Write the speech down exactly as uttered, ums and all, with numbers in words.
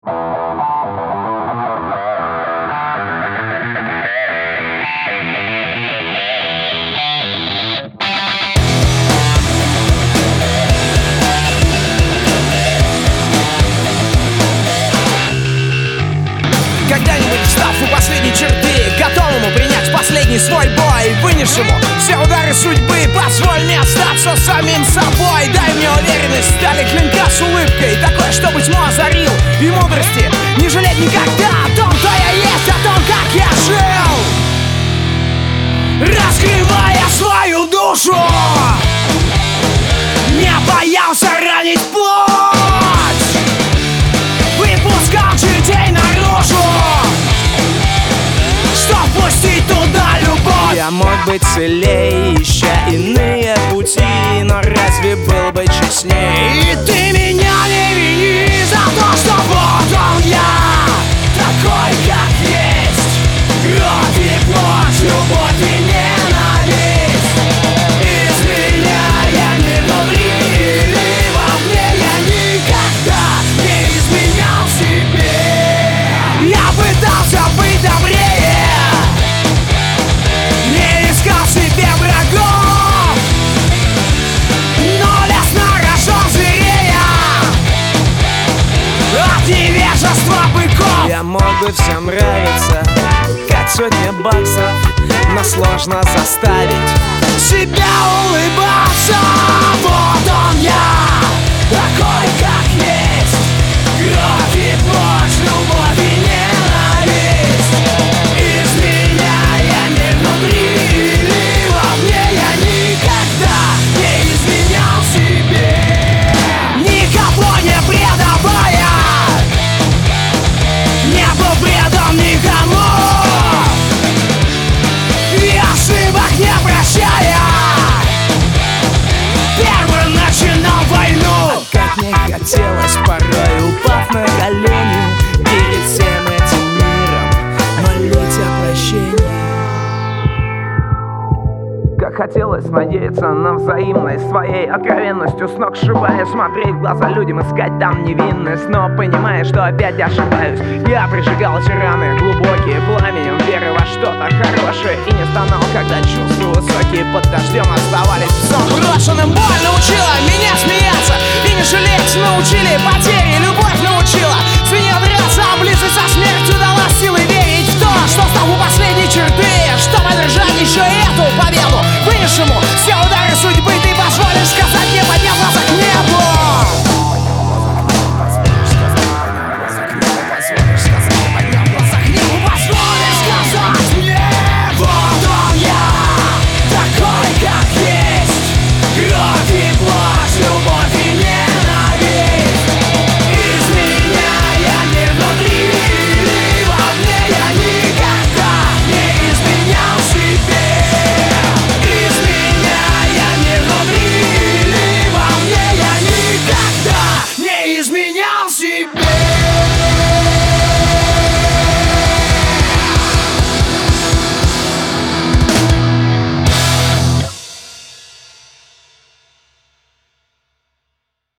Когда-нибудь встав у последней черты, готовому принять последний свой бой, вынесшему все удары судьбы, позволь мне остаться самим собой. Дай мне уверенность, стали клинка с улыбкой, такой, чтобы тьму озарил, и мудрости не жалеть никогда о том, кто я есть, о том, как я жил, раскрывая свою душу. Не боялся ранить плоть, выпускал чертей наружу, чтоб пустить туда любовь. Я мог быть целее, ища иные пути, но разве был бы честнее? И ты меня не вини за то, что вот он я, такой как есть, кровь и плоть, любовь и ненависть. Из меня я не внутри или вовне, я никогда не изменял себе. Я пытался быть добрее, не искал себе врагов, но лес нарожен зверея от невежества быков. Я мог бы всем нравиться, как сотня баксов, но сложно заставить себя улыбаться. Вот он я, такой как есть, кровь и плоть, любовь и ненависть. Из меня я не внутри или вовне, я никогда не изменял себе, никого не предавая, не был предан никому, и ошибок не прощая, первым начинал войну. Как мне хотелось порой, упав на колени перед всем этим миром, молить о прощении. Как хотелось надеяться на взаимность, своей откровенностью с ног сшибая, смотреть в глаза людям, искать там невинность, но понимая, что опять ошибаюсь, я прижигал эти раны глубокие пламенем веры во что-то хорошее, и не стонал, когда чувства высокие под дождем оставались в сон брошенным. Боль научила меня смеяться и не жалеть, научили потери, любовь научила